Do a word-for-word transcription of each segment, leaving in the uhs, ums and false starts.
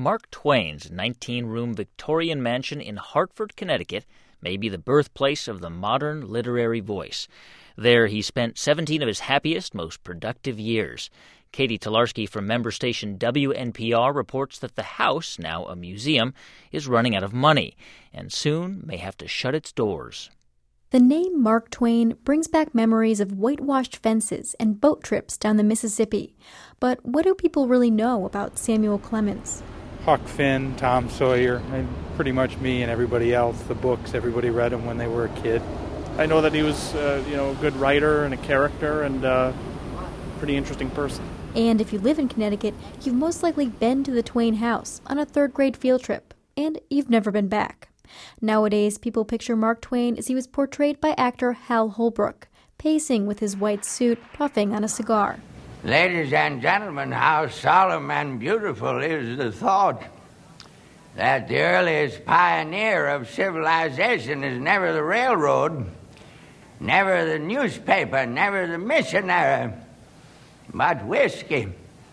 Mark Twain's nineteen-room Victorian mansion in Hartford, Connecticut, may be the birthplace of the modern literary voice. There he spent seventeen of his happiest, most productive years. Katie Tolarski from member station W N P R reports that the house, now a museum, is running out of money and soon may have to shut its doors. The name Mark Twain brings back memories of whitewashed fences and boat trips down the Mississippi. But what do people really know about Samuel Clemens? Huck Finn, Tom Sawyer, and pretty much me and everybody else. The books, everybody read them when they were a kid. I know that he was, uh, you know, a good writer and a character and a pretty interesting person. And if you live in Connecticut, you've most likely been to the Twain house on a third-grade field trip, and you've never been back. Nowadays, people picture Mark Twain as he was portrayed by actor Hal Holbrook, pacing with his white suit, puffing on a cigar. Ladies and gentlemen, how solemn and beautiful is the thought that the earliest pioneer of civilization is never the railroad, never the newspaper, never the missionary, but whiskey.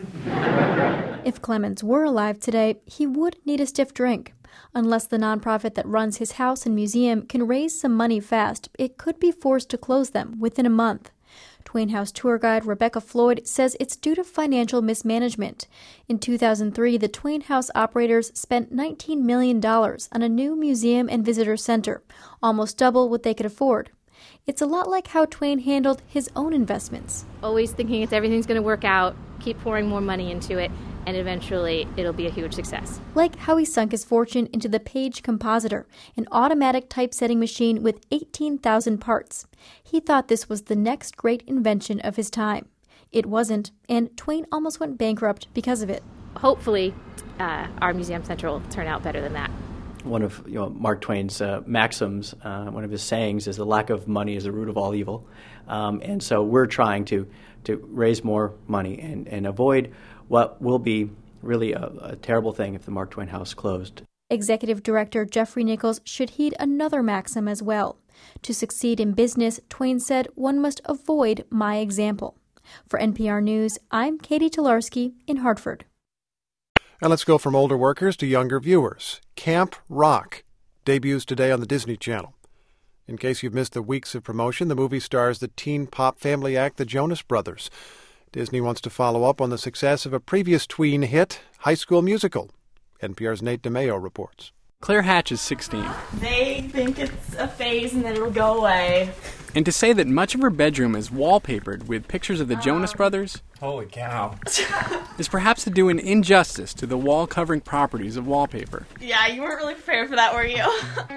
If Clemens were alive today, he would need a stiff drink. Unless the nonprofit that runs his house and museum can raise some money fast, it could be forced to close them within a month. Twain House tour guide Rebecca Floyd says it's due to financial mismanagement. In two thousand three, the Twain House operators spent nineteen million dollars on a new museum and visitor center, almost double what they could afford. It's a lot like how Twain handled his own investments. Always thinking it's everything's going to work out, keep pouring more money into it, and eventually it'll be a huge success. Like how he sunk his fortune into the Page Compositor, an automatic typesetting machine with eighteen thousand parts. He thought this was the next great invention of his time. It wasn't, and Twain almost went bankrupt because of it. Hopefully, uh, our museum center will turn out better than that. One of you know, Mark Twain's uh, maxims, uh, one of his sayings is the lack of money is the root of all evil. Um, and so we're trying to, to raise more money and, and avoid what will be really a, a terrible thing if the Mark Twain House closed. Executive Director Jeffrey Nichols should heed another maxim as well. To succeed in business, Twain said, one must avoid my example. For N P R News, I'm Katie Tolarski in Hartford. And let's go from older workers to younger viewers. Camp Rock debuts today on the Disney Channel. In case you've missed the weeks of promotion, the movie stars the teen pop family act, the Jonas Brothers. Disney wants to follow up on the success of a previous tween hit, High School Musical. N P R's Nate DeMeo reports. Claire Hatch is sixteen. They think it's a phase and then it'll go away. And to say that much of her bedroom is wallpapered with pictures of the Jonas Brothers... Holy cow. ...is perhaps to do an injustice to the wall-covering properties of wallpaper. Yeah, you weren't really prepared for that, were you?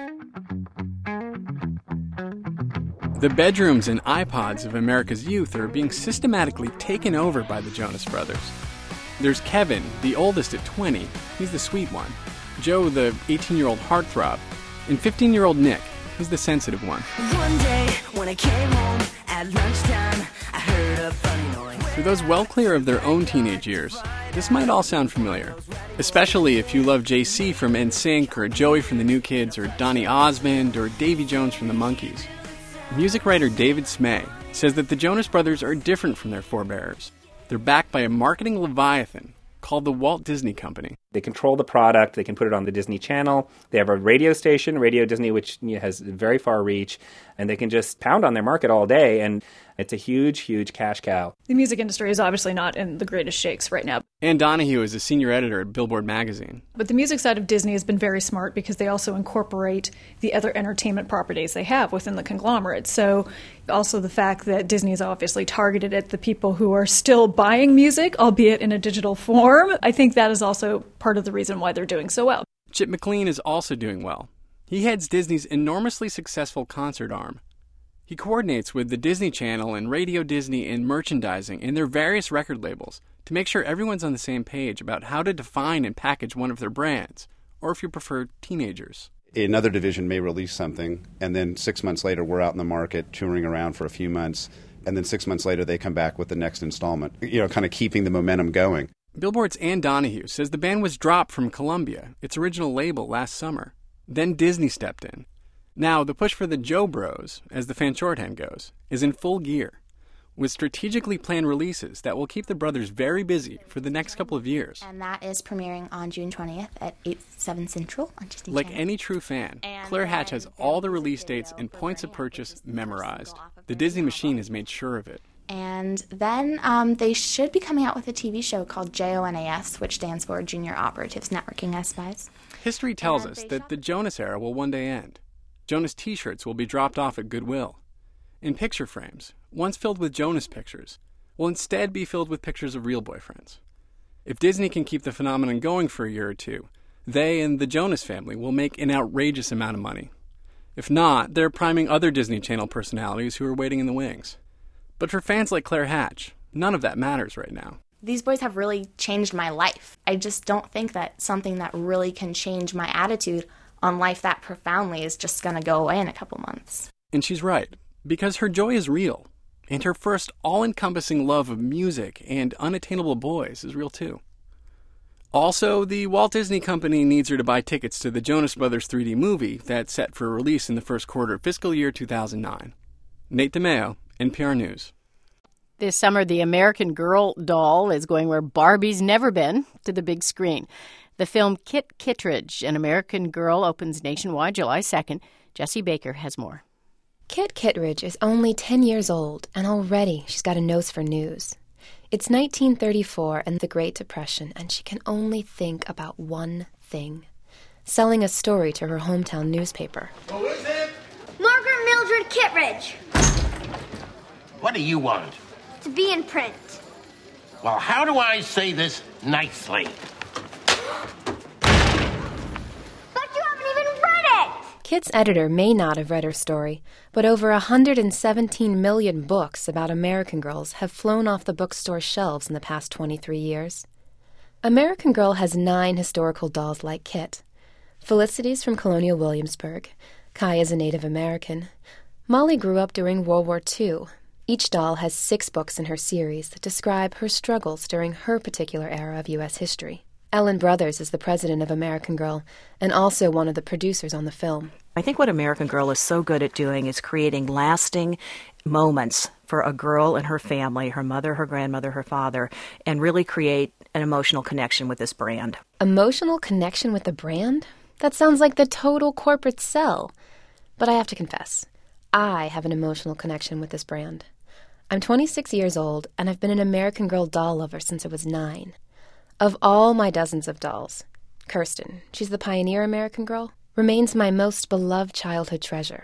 The bedrooms and iPods of America's youth are being systematically taken over by the Jonas Brothers. There's Kevin, the oldest at twenty. He's the sweet one. Joe, the eighteen-year-old heartthrob. And fifteen-year-old Nick. He's the sensitive one. One day, when I came home at lunchtime, I heard a funny noise. For those well clear of their own teenage years, this might all sound familiar. Especially if you love J C from N Sync, or Joey from the New Kids, or Donny Osmond, or Davy Jones from the Monkees. Music writer David Smay says that the Jonas Brothers are different from their forebears. They're backed by a marketing leviathan called the Walt Disney Company. They control the product. They can put it on the Disney Channel. They have a radio station, Radio Disney, which you know, has very far reach, and they can just pound on their market all day, and it's a huge, huge cash cow. The music industry is obviously not in the greatest shakes right now. Ann Donahue is a senior editor at Billboard magazine. But the music side of Disney has been very smart because they also incorporate the other entertainment properties they have within the conglomerate. So also the fact that Disney is obviously targeted at the people who are still buying music, albeit in a digital form, I think that is also part of the reason why they're doing so well. Chip McLean is also doing well. He heads Disney's enormously successful concert arm. He coordinates with the Disney Channel and Radio Disney in merchandising and their various record labels to make sure everyone's on the same page about how to define and package one of their brands, or if you prefer, teenagers. Another division may release something, and then six months later we're out in the market touring around for a few months, and then six months later they come back with the next installment, you know, kind of keeping the momentum going. Billboard's Ann Donahue says the band was dropped from Columbia, its original label, last summer. Then Disney stepped in. Now, the push for the Joe Bros, as the fan shorthand goes, is in full gear. with strategically planned releases that will keep the brothers very busy for the next couple of years. And that is premiering on June twentieth at eight, seven Central on Disney Like Channel. any true fan, Claire Hatch has all the release dates and points of purchase memorized. The Disney machine has made sure of it. And then um, they should be coming out with a T V show called JONAS, which stands for Junior Operatives Networking as Spies. History tells us that the Jonas era will one day end. Jonas t-shirts will be dropped off at Goodwill. And picture frames, once filled with Jonas pictures, will instead be filled with pictures of real boyfriends. If Disney can keep the phenomenon going for a year or two, they and the Jonas family will make an outrageous amount of money. If not, they're priming other Disney Channel personalities who are waiting in the wings. But for fans like Claire Hatch, none of that matters right now. These boys have really changed my life. I just don't think that something that really can change my attitude on life that profoundly is just going to go away in a couple months. And she's right, because her joy is real, and her first all-encompassing love of music and unattainable boys is real too. Also, the Walt Disney Company needs her to buy tickets to the Jonas Brothers three D movie that's set for release in the first quarter of fiscal year two thousand nine. Nate DeMeo, N P R News. This summer, the American Girl doll is going where Barbie's never been, to the big screen. The film Kit Kittredge, An American Girl, opens nationwide July second. Jesse Baker has more. Kit Kittredge is only ten years old, and already she's got a nose for news. It's nineteen thirty-four and the Great Depression, and she can only think about one thing: selling a story to her hometown newspaper. Who is it? Margaret Mildred Kittredge. What do you want? To be in print. Well, how do I say this nicely? But you haven't even read it! Kit's editor may not have read her story, but over one hundred seventeen million books about American Girls have flown off the bookstore shelves in the past twenty-three years. American Girl has nine historical dolls like Kit. Felicity's from Colonial Williamsburg. Kai is a Native American. Molly grew up during World War Two. Each doll has six books in her series that describe her struggles during her particular era of U S history. Ellen Brothers is the president of American Girl and also one of the producers on the film. I think what American Girl is so good at doing is creating lasting moments for a girl and her family, her mother, her grandmother, her father, and really create an emotional connection with this brand. Emotional connection with the brand? That sounds like the total corporate sell. But I have to confess, I have an emotional connection with this brand. I'm twenty-six years old, and I've been an American Girl doll lover since I was nine. Of all my dozens of dolls, Kirsten, she's the pioneer American Girl, remains my most beloved childhood treasure.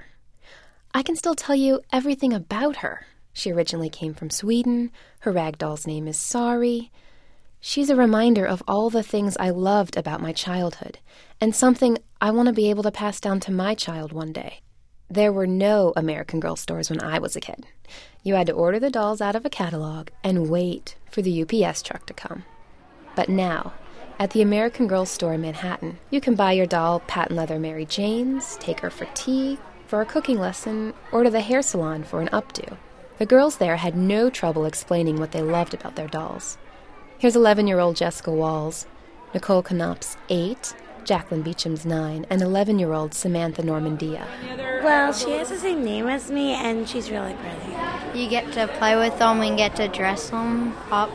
I can still tell you everything about her. She originally came from Sweden. Her rag doll's name is Sari. She's a reminder of all the things I loved about my childhood, and something I want to be able to pass down to my child one day. There were no American Girl stores when I was a kid. You had to order the dolls out of a catalog and wait for the U P S truck to come. But now, at the American Girl store in Manhattan, you can buy your doll patent leather Mary Jane's, take her for tea, for a cooking lesson, or to the hair salon for an updo. The girls there had no trouble explaining what they loved about their dolls. Here's eleven-year-old Jessica Walls, Nicole Knopf's eight, Jacqueline Beecham's nine, and eleven-year-old Samantha Normandia. Well, she has the same name as me, and she's really pretty. You get to play with them and get to dress them up.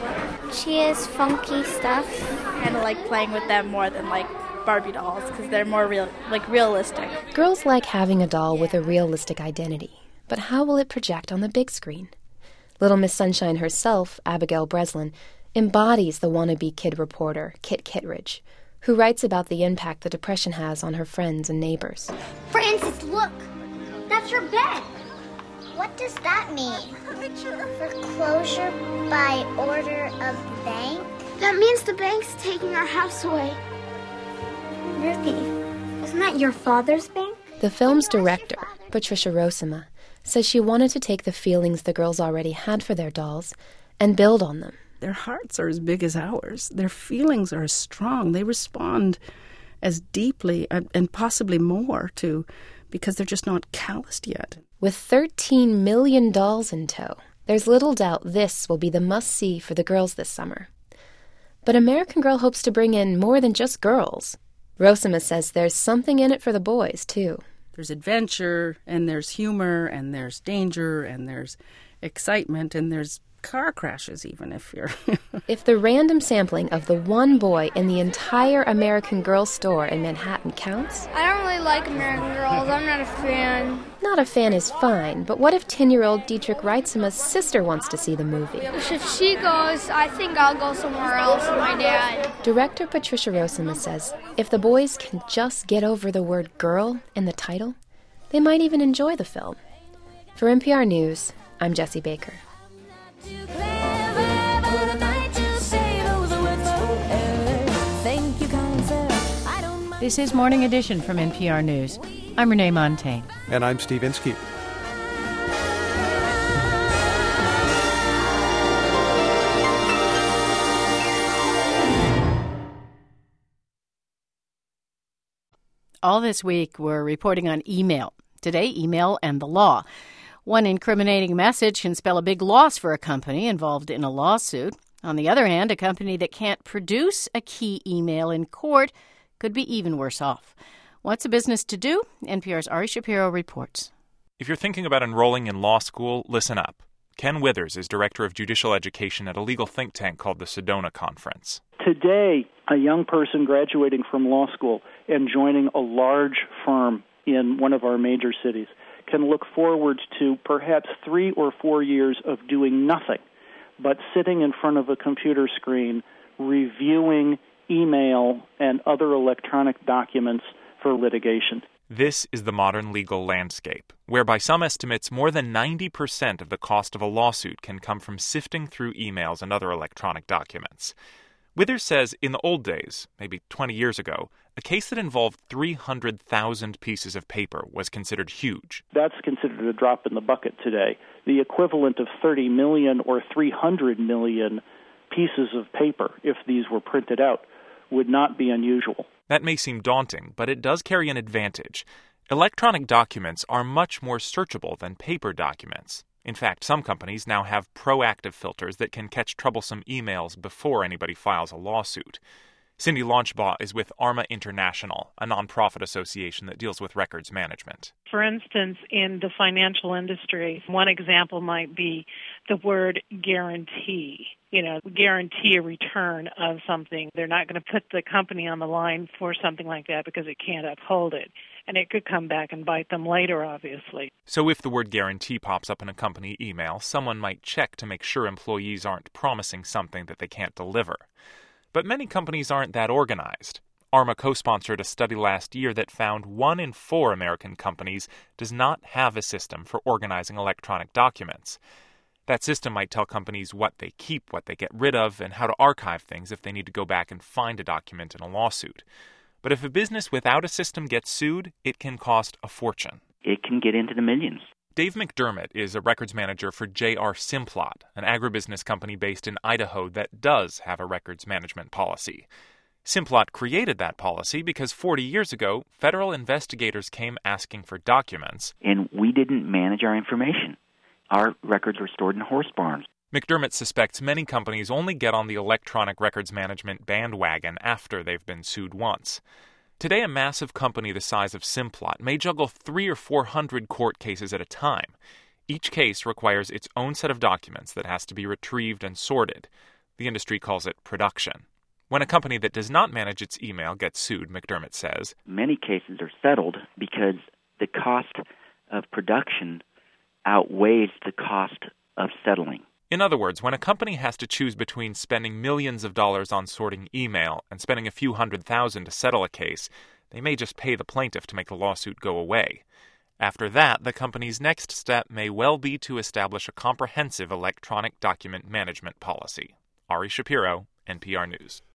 She has funky stuff. Kind of like playing with them more than like Barbie dolls because they're more real, like realistic. Girls like having a doll with a realistic identity, but how will it project on the big screen? Little Miss Sunshine herself, Abigail Breslin, embodies the wannabe kid reporter, Kit Kittredge, who writes about the impact the Depression has on her friends and neighbors. Francis, look! That's your bed! What does that mean? Foreclosure by order of the bank? That means the bank's taking our house away. Ruthie, isn't that your father's bank? The film's director, Patricia Rosema, says she wanted to take the feelings the girls already had for their dolls and build on them. Their hearts are as big as ours. Their feelings are as strong. They respond as deeply and possibly more to, because they're just not calloused yet. With thirteen million dolls in tow, there's little doubt this will be the must-see for the girls this summer. But American Girl hopes to bring in more than just girls. Rosema says there's something in it for the boys, too. There's adventure, and there's humor, and there's danger, and there's excitement, and there's car crashes even if you're... If the random sampling of the one boy in the entire American Girl store in Manhattan counts... I don't really like American Girls. I'm not a fan. Not a fan is fine, but what if ten-year-old Dietrich Reitzema's sister wants to see the movie? If she goes, I think I'll go somewhere else with my dad. Director Patricia Rosema says if the boys can just get over the word girl in the title, they might even enjoy the film. For N P R News, I'm Jessie Baker. This is Morning Edition from N P R News. I'm Renee Montaigne. And I'm Steve Inskeep. All this week, we're reporting on email. Today, email and the law. One incriminating message can spell a big loss for a company involved in a lawsuit. On the other hand, a company that can't produce a key email in court could be even worse off. What's a business to do? N P R's Ari Shapiro reports. If you're thinking about enrolling in law school, listen up. Ken Withers is Director of Judicial Education at a legal think tank called the Sedona Conference. Today, a young person graduating from law school and joining a large firm in one of our major cities can look forward to perhaps three or four years of doing nothing but sitting in front of a computer screen, reviewing email and other electronic documents for litigation. This is the modern legal landscape, where by some estimates, more than ninety percent of the cost of a lawsuit can come from sifting through emails and other electronic documents. Withers says in the old days, maybe twenty years ago, a case that involved three hundred thousand pieces of paper was considered huge. That's considered a drop in the bucket today. The equivalent of thirty million or three hundred million pieces of paper, if these were printed out, would not be unusual. That may seem daunting, but it does carry an advantage. Electronic documents are much more searchable than paper documents. In fact, some companies now have proactive filters that can catch troublesome emails before anybody files a lawsuit. Cindy Launchbaugh is with ARMA International, a nonprofit association that deals with records management. For instance, in the financial industry, one example might be the word guarantee. You know, guarantee a return of something. They're not going to put the company on the line for something like that because it can't uphold it. And it could come back and bite them later, obviously. So if the word guarantee pops up in a company email, someone might check to make sure employees aren't promising something that they can't deliver. But many companies aren't that organized. ARMA co-sponsored a study last year that found one in four American companies does not have a system for organizing electronic documents. That system might tell companies what they keep, what they get rid of, and how to archive things if they need to go back and find a document in a lawsuit. But if a business without a system gets sued, it can cost a fortune. It can get into the millions. Dave McDermott is a records manager for J R Simplot, an agribusiness company based in Idaho that does have a records management policy. Simplot created that policy because forty years ago, federal investigators came asking for documents. And we didn't manage our information. Our records were stored in horse barns. McDermott suspects many companies only get on the electronic records management bandwagon after they've been sued once. Today, a massive company the size of Simplot may juggle three or four hundred court cases at a time. Each case requires its own set of documents that has to be retrieved and sorted. The industry calls it production. When a company that does not manage its email gets sued, McDermott says, many cases are settled because the cost of production outweighs the cost of settling. In other words, when a company has to choose between spending millions of dollars on sorting email and spending a few hundred thousand to settle a case, they may just pay the plaintiff to make the lawsuit go away. After that, the company's next step may well be to establish a comprehensive electronic document management policy. Ari Shapiro, N P R News.